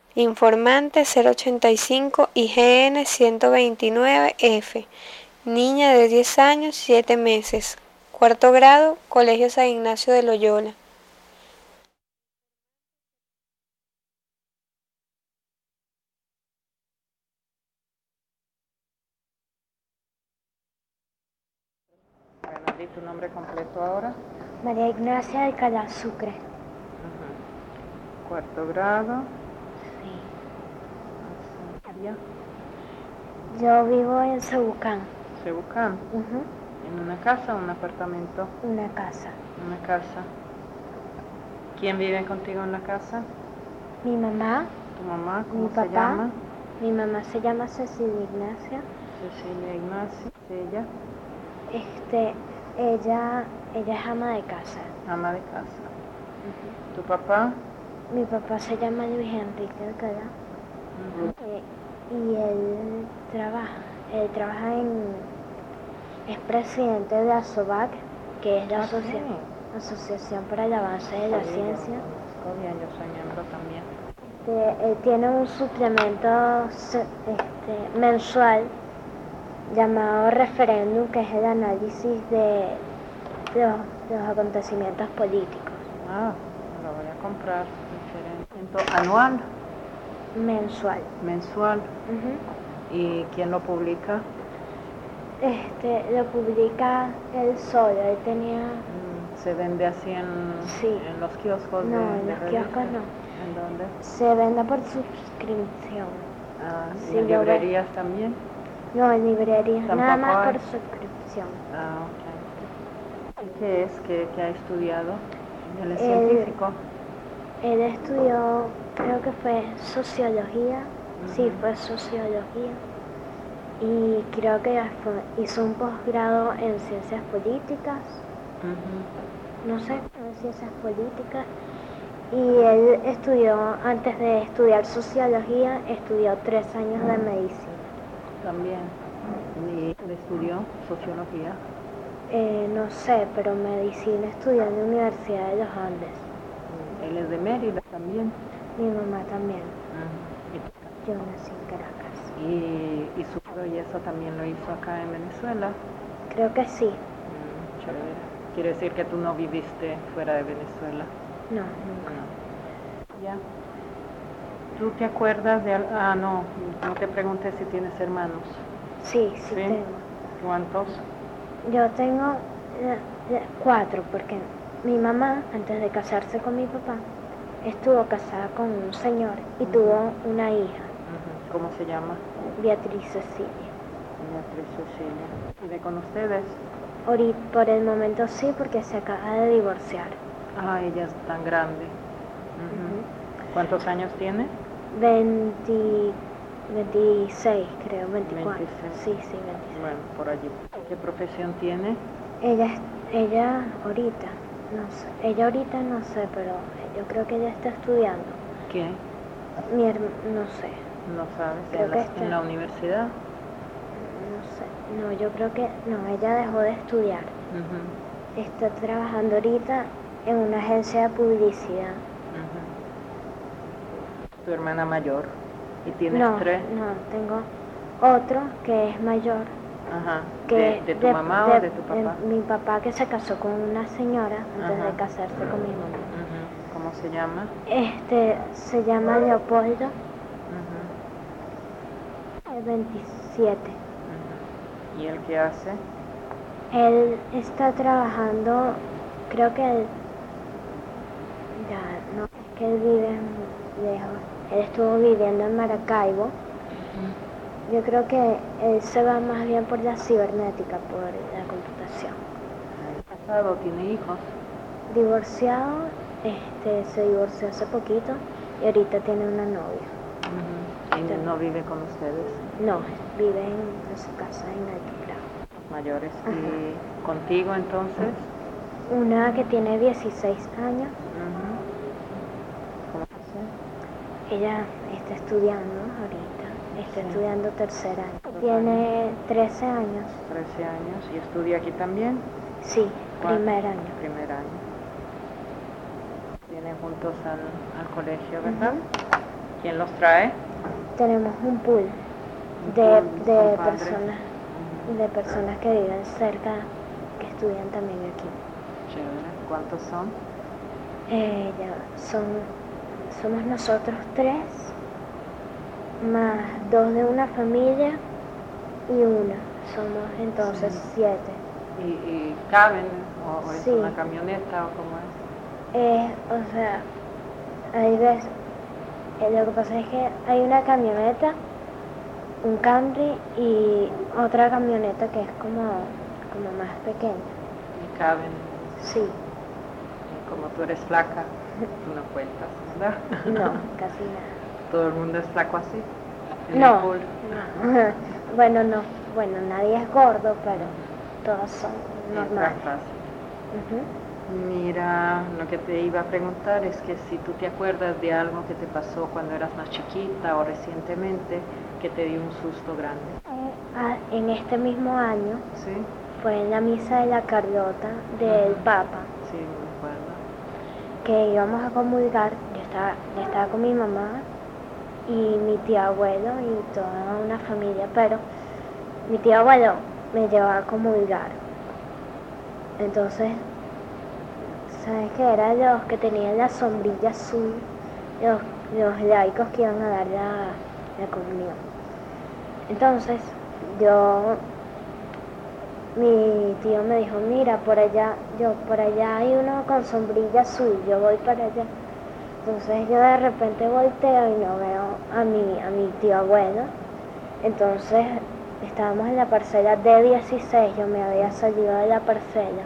Informante 085 IGN 129F. Niña de 10 años, 7 meses. Cuarto grado, Colegio San Ignacio de Loyola. Bueno, di tu nombre completo ahora. María Ignacia Alcalá Sucre. Cuarto grado. Sí. Ya. Yo vivo en Cebucán. Cebucán. ¿En una casa o un apartamento? Una casa. Una casa. ¿Quién vive contigo en la casa? Mi mamá. ¿Tu mamá? ¿Cómo Mi se papá. llama? Mi mamá se llama Cecilia Ignacia. Cecilia Ignacia. ¿Ella? Ella es ama de casa. Ama de casa. ¿Tu papá? Mi papá se llama Luis Enrique Alcalá. Y él trabaja es presidente de ASOVAC, que es la Asociación para el Avance de la Ciencia. Yo soy miembro también. Él tiene un suplemento mensual llamado Referéndum, que es el análisis de los acontecimientos políticos. Lo voy a comprar. ¿Anual? Mensual. Mensual. ¿Y quién lo publica? Lo publica él solo. Él tenía... ¿Se vende así en los kioscos? No, en los kioscos no. ¿En dónde? Se vende por suscripción. ¿Y en librerías también? No, en librerías, nada más hay? por suscripción. Ok. ¿Y qué es? ¿Qué ha estudiado? ¿Él es científico? Él estudió, creo que fue sociología. Sí, fue sociología. Y creo que hizo un posgrado en ciencias políticas. No sé, en ciencias políticas. Y él estudió, antes de estudiar sociología, estudió 3 años de medicina. También. ¿Y él estudió sociología? No sé, pero medicina estudió en la Universidad de los Andes. ¿Él es de Mérida también? Mi mamá también. Yo nací en Caracas. ¿Y su y eso también lo hizo acá en Venezuela? Creo que sí. Chévere. ¿Quiere decir que tú no viviste fuera de Venezuela? No, nunca. ¿Ya? ¿Tú te acuerdas de no te pregunté si tienes hermanos? Sí, tengo. ¿Cuántos? Yo tengo 4, porque mi mamá, antes de casarse con mi papá, estuvo casada con un señor y tuvo una hija. ¿Cómo se llama? Beatriz Cecilia. Beatriz Cecilia. ¿Vive con ustedes? Por el momento sí, porque se acaba de divorciar. Ella es tan grande. ¿Cuántos años tiene? 26, creo, 24. 26. Sí, 26. Bueno, por allí. ¿Qué profesión tiene? Ella ahorita no sé, pero yo creo que ella está estudiando. ¿Qué? No sé. ¿No sabes? Creo que ¿En la universidad? No sé. No, yo creo que no, ella dejó de estudiar. Está trabajando ahorita en una agencia de publicidad. ¿Tu hermana mayor? ¿Y tienes 3? No, tengo otro que es mayor. ¿De tu mamá o de tu papá? Mi papá, que se casó con una señora antes de casarse con mi mamá. ¿Cómo se llama? Se llama Leopoldo. 27. ¿Y él qué hace? Él está trabajando, creo que él vive lejos. Él estuvo viviendo en Maracaibo. Yo creo que él se va más bien por la cibernética, por la computación. ¿Casado? ¿Tiene hijos? Divorciado, se divorció hace poquito y ahorita tiene una novia. ¿Y no vive con ustedes? No, vive en su casa en Altiplano. Mayores. ¿Y contigo entonces? Una que tiene 16 años. ¿Cómo se hace? Ella está estudiando ahorita, está estudiando 3er año. Tiene 13 años. 13 años. ¿Y estudia aquí también? Sí, primer año. Primer año. Vienen juntos al colegio, ¿verdad? ¿Quién los trae? Tenemos un pool Un de, pool, de son padres. personas, de personas que viven cerca, que estudian también aquí. Chévere. ¿Cuántos son? Somos nosotros 3, más 2 de una familia y una. Somos entonces Sí. 7. ¿Y caben? ¿O es Sí. una camioneta o cómo es? O sea, hay veces, lo que pasa es que hay una camioneta, un Camry y otra camioneta que es como más pequeña. ¿Y caben? Sí, Y como tú eres flaca, tú no cuentas, ¿verdad? no, casi nada. ¿Todo el mundo es flaco así? ¿En No, el pool? no. Bueno, nadie es gordo, pero todos son normales. Exactas. Ujú. Mira, lo que te iba a preguntar es que si tú te acuerdas de algo que te pasó cuando eras más chiquita o recientemente que te dio un susto grande. En este mismo año ¿Sí? fue en la misa de la Carlota del Ajá. Papa, Sí, me acuerdo. que íbamos a comulgar. Yo estaba con mi mamá y mi tío abuelo y toda una familia, pero mi tío abuelo me llevó a comulgar. Entonces, ¿sabes qué? Era los que tenían la sombrilla azul, los laicos que iban a dar la comunión. Entonces, mi tío me dijo, mira, por allá hay uno con sombrilla azul, yo voy para allá. Entonces yo de repente volteo y no veo a mi tío abuelo. Entonces estábamos en la parcela D16, yo me había salido de la parcela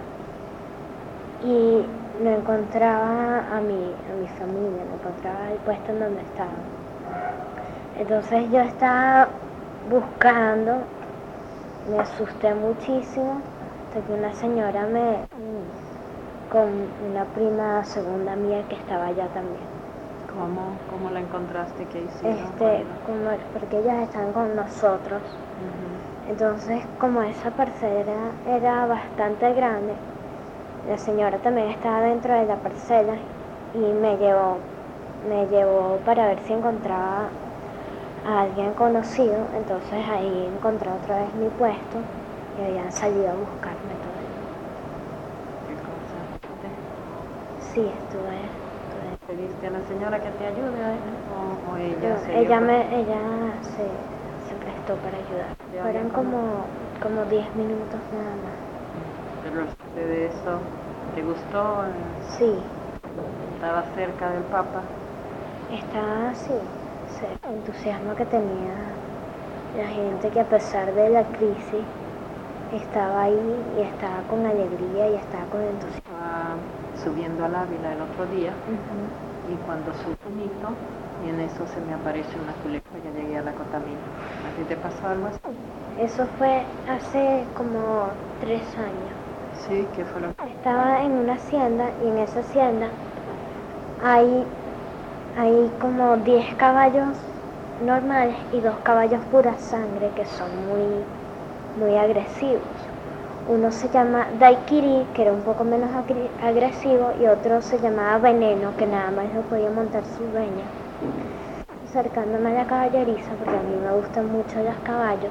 y no encontraba a mi familia, no encontraba el puesto en donde estaba. Entonces yo estaba buscando, me asusté muchísimo, hasta que una señora con una prima segunda mía que estaba allá también. ¿Cómo la encontraste? ¿Qué hicieron? Porque ellas están con nosotros. Ujú. Entonces, como esa parcela era bastante grande, la señora también estaba dentro de la parcela y me llevó para ver si encontraba a alguien conocido. Entonces ahí encontré otra vez mi puesto y habían salido a buscarme todo. ¿Qué cosa? Sí, estuve. ¿Pediste a la señora que te ayude o ella No, se ella dio se prestó para ayudar. Ya, Fueron ya, como 10 minutos nada más. Pero de eso, ¿te gustó? Sí, ¿Estaba cerca del Papa? estaba así, el entusiasmo que tenía la gente, que a pesar de la crisis estaba ahí y estaba con alegría y estaba con entusiasmo. Estaba subiendo al Ávila el otro día Ujú. y cuando subí y en eso se me aparece una culebra, ya llegué al acotamiento. ¿A ti te pasó algo así? Eso fue hace como 3 años. Sí, ¿qué fue lo que...? Estaba en una hacienda y en esa hacienda hay como 10 caballos normales y 2 caballos pura sangre que son muy agresivos. Uno se llama Daiquiri, que era un poco menos agresivo, y otro se llamaba Veneno, que nada más lo podía montar su dueña. Acercándome a la caballeriza, porque a mí me gustan mucho los caballos,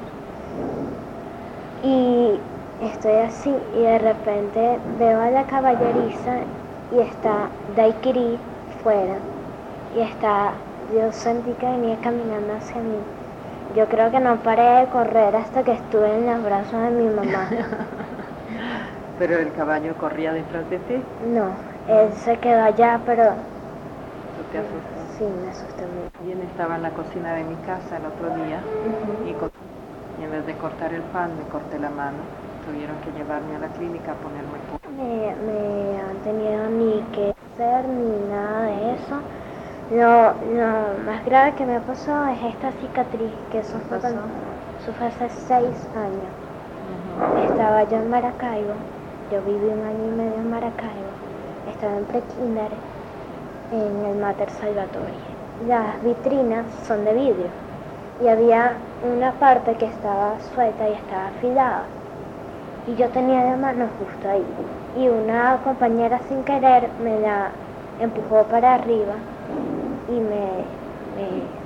y estoy así y de repente veo a la caballeriza y está Daiquiri fuera y yo sentí que venía caminando hacia mí. Yo creo que no paré de correr hasta que estuve en los brazos de mi mamá. ¿Pero el caballo corría detrás de ti? No, él se quedó allá, pero ¿Tú te asustaste? sí, me asusté mucho. Bien, estaba en la cocina de mi casa el otro día y en vez de cortar el pan me corté la mano. Tuvieron que llevarme a la clínica a ponerme punto. Me han tenido ni que hacer ni nada de eso. Lo más grave que me pasó es esta cicatriz, que eso fue hace 6 años. Estaba yo en Maracaibo, yo viví 1 año y medio en Maracaibo, estaba en prekinder en el Mater Salvatore. Las vitrinas son de vidrio y había una parte que estaba suelta y estaba afilada. Y yo tenía la mano justo ahí. Y una compañera sin querer me la empujó para arriba y me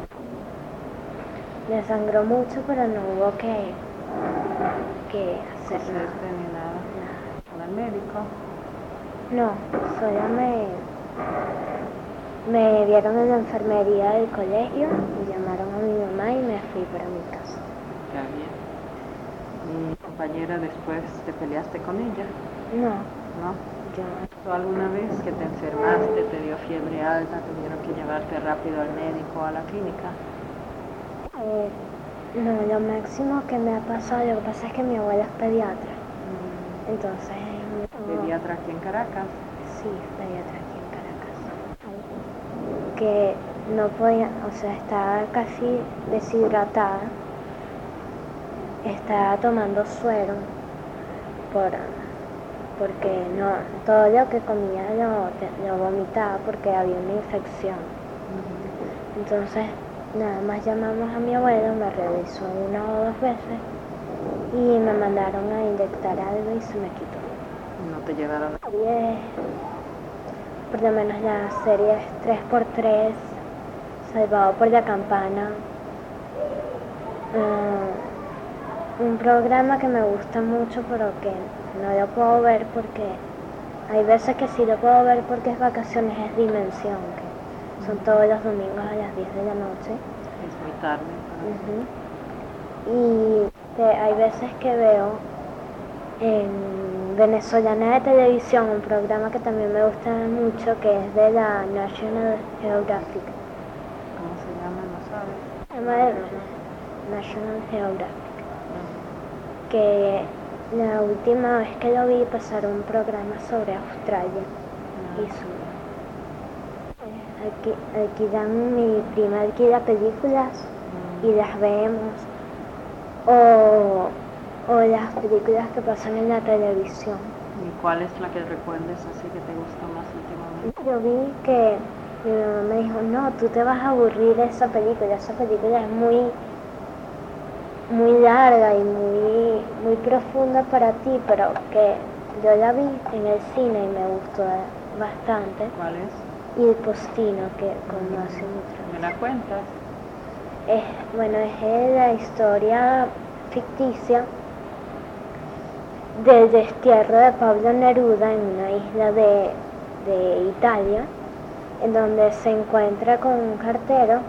me sangró mucho, pero no hubo que hacer Coserte ni nada. ¿Con el médico? No, solo me vieron en la enfermería del colegio y llamaron a mi mamá y me fui para mi casa. Ya bien. ¿Mi compañera después te peleaste con ella? No, ¿No? yo ¿Tú alguna vez que te enfermaste, te dio fiebre alta, tuvieron que llevarte rápido al médico o a la clínica? no, lo máximo que me ha pasado, lo que pasa es que mi abuela es pediatra, entonces ¿Pediatra aquí en Caracas? sí, pediatra aquí en Caracas, que no podía, o sea, estaba casi deshidratada, estaba tomando suero porque no, todo lo que comía lo vomitaba porque había una infección. Entonces nada más llamamos a mi abuelo, me revisó 1 o 2 veces y me mandaron a inyectar algo y se me quitó. ¿No te llevaron? Por lo menos las series 3x3, Salvado por la Campana, un programa que me gusta mucho pero que no lo puedo ver porque hay veces que sí lo puedo ver porque es vacaciones, es Dimensión, que son todos los domingos a las 10 de la noche. Es muy tarde. Y hay veces que veo en Venezolana de Televisión un programa que también me gusta mucho, que es de la National Geographic. ¿Cómo se llama? ¿No sabes? Se llama National Geographic. Que la última vez que lo vi pasaron un programa sobre Australia y aquí mi prima alquila películas y las vemos, o las películas que pasan en la televisión. ¿Y cuál es la que recuerdes así que te gustó más últimamente? Yo vi que mi mamá me dijo, no, tú te vas a aburrir de esa película es muy larga y muy profunda para ti, pero que yo la vi en el cine y me gustó bastante. ¿Cuál es? Y El Postino, que con Massimo Bottura. ¿Me la cuentas? Es la historia ficticia del destierro de Pablo Neruda en una isla de Italia, en donde se encuentra con un cartero,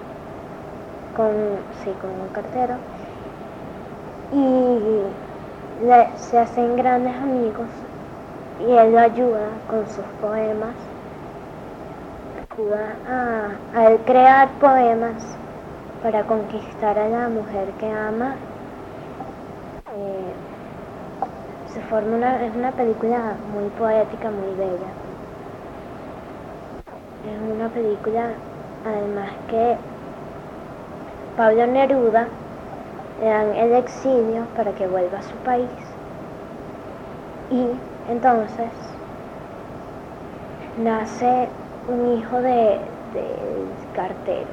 y se hacen grandes amigos y él lo ayuda con sus poemas, ayuda a él crear poemas para conquistar a la mujer que ama. Es una película muy poética, muy bella. Es una película, además, que Pablo Neruda le dan el exilio para que vuelva a su país y entonces nace un hijo del cartero.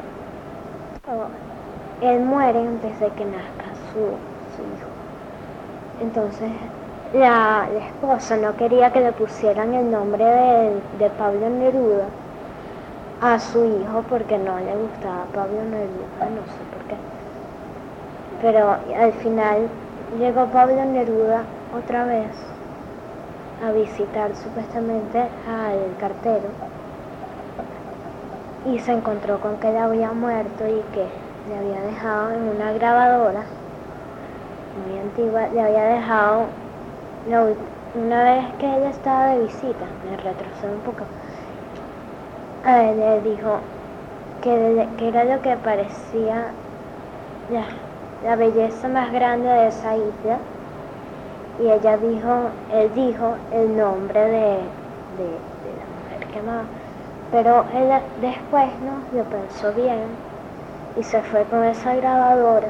Él muere antes de que nazca su hijo. Entonces la esposa no quería que le pusieran el nombre de Pablo Neruda a su hijo porque no le gustaba Pablo Neruda, no sé por qué. Pero al final llegó Pablo Neruda otra vez a visitar supuestamente al cartero y se encontró con que él había muerto y que le había dejado en una grabadora muy antigua, le había dejado, una vez que ella estaba de visita, me retrocedí un poco, a él le dijo que era lo que parecía la belleza más grande de esa isla, y él dijo el nombre de la mujer que amaba, pero él después no lo pensó bien y se fue con esa grabadora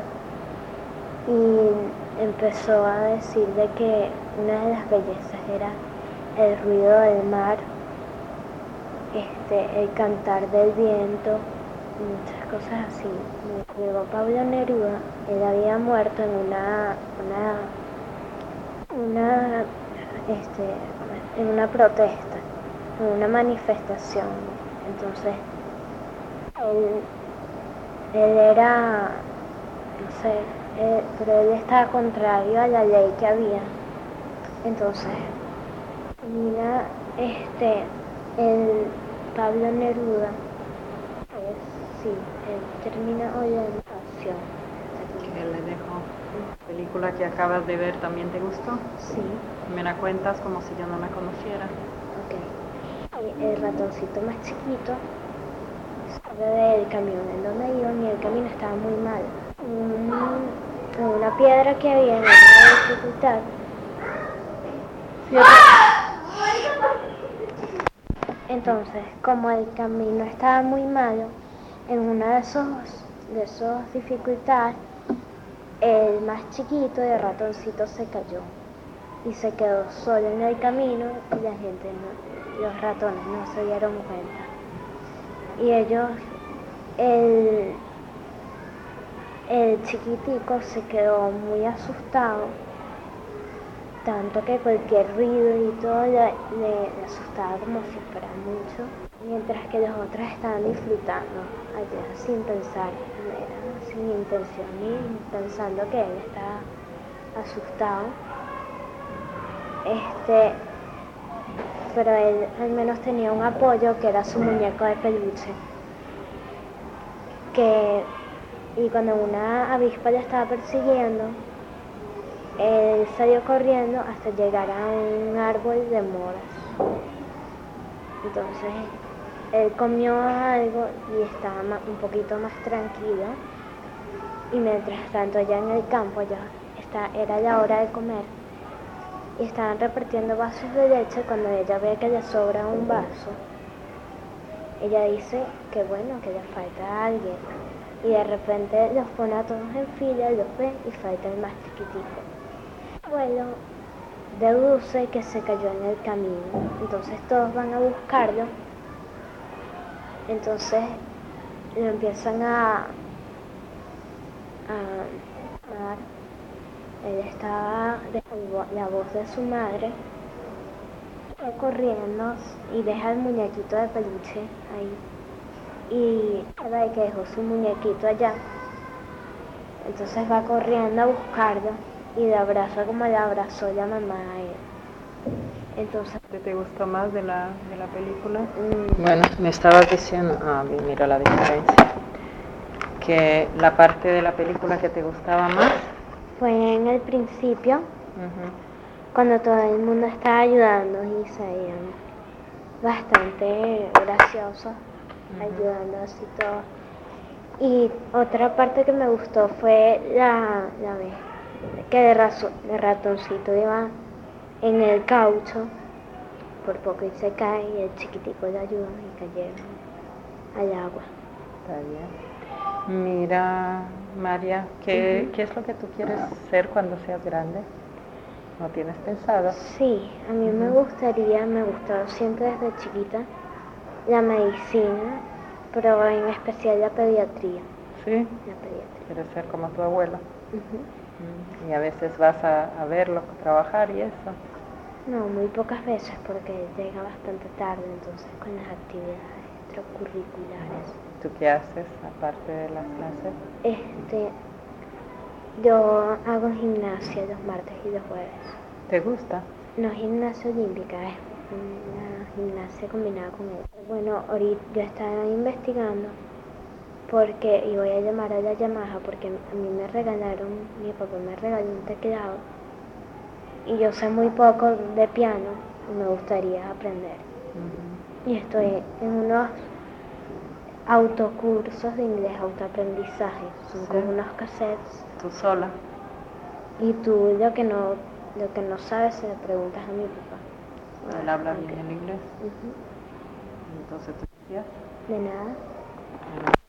y empezó a decir de que una de las bellezas era el ruido del mar, el cantar del viento, muchas cosas así. Llegó Pablo Neruda, él había muerto en en una protesta, en una manifestación. Entonces él era no sé, pero él estaba contrario a la ley que había. Entonces, mira, el Pablo Neruda, sí, él termina hoy la educación. ¿Qué le dejó? ¿La película que acabas de ver también te gustó? Sí. Me la cuentas como si yo no la conociera. Ok. El ratoncito más chiquito sale del camión en donde iban y el camino estaba muy mal. Una piedra que había en una dificultad. Entonces, como el camino estaba muy malo, en una de esos dificultades, el más chiquito de ratoncito se cayó y se quedó solo en el camino y la gente, los ratones no se dieron cuenta. Y ellos, el chiquitico se quedó muy asustado, tanto que cualquier ruido y todo le asustaba como si fuera mucho, mientras que los otros estaban disfrutando allá sin pensar, sin intención ni pensando que él estaba asustado. Pero él al menos tenía un apoyo que era su muñeco de peluche, y cuando una avispa le estaba persiguiendo, él salió corriendo hasta llegar a un árbol de moras. Entonces él comió algo y estaba un poquito más tranquilo, y mientras tanto allá en el campo era la hora de comer y estaban repartiendo vasos de leche. Cuando ella ve que le sobra un vaso, ella dice que bueno, que le falta a alguien, y de repente los pone a todos en fila, los ve y falta el más chiquitico. El abuelo deduce que se cayó en el camino, entonces todos van a buscarlo. Entonces lo empiezan a él estaba la voz de su madre, corriendo y deja el muñequito de peluche ahí, y ve que dejó su muñequito allá. Entonces va corriendo a buscarlo y le abraza como le abrazó la mamá a él. Entonces, ¿Qué te gustó más de la película? Bueno, me estabas diciendo, mira la diferencia, que la parte de la película que te gustaba más fue en el principio, cuando todo el mundo estaba ayudando y se veían bastante graciosos, ayudando así todo. Y otra parte que me gustó fue la vez que de ratoncito iba en el caucho, por poco y se cae y el chiquitico le ayuda y cayeron al agua. Está bien. Mira, María, ¿qué es lo que tú quieres ser cuando seas grande? ¿No tienes pensado? Sí, a mí me gustó siempre desde chiquita la medicina, pero en especial la pediatría. ¿Sí? La pediatría. ¿Quieres ser como tu abuelo? Y a veces vas a verlo trabajar y eso. No, muy pocas veces porque llega bastante tarde, entonces con las actividades extracurriculares. ¿Tú qué haces aparte de las clases? Yo hago gimnasia los martes y los jueves. ¿Te gusta? No, gimnasia olímpica, es una gimnasia combinada con él. Bueno, ahorita yo estaba investigando y voy a llamar a la Yamaha porque a mí mi papá me regaló un teclado y yo sé muy poco de piano y me gustaría aprender. Y estoy en unos autocursos de inglés, autoaprendizaje, son como unos cassettes. ¿Tú sola? Y tú lo que no sabes se le preguntas a mi papá. Él habla bien el inglés. Entonces, ¿tú estudias? De nada.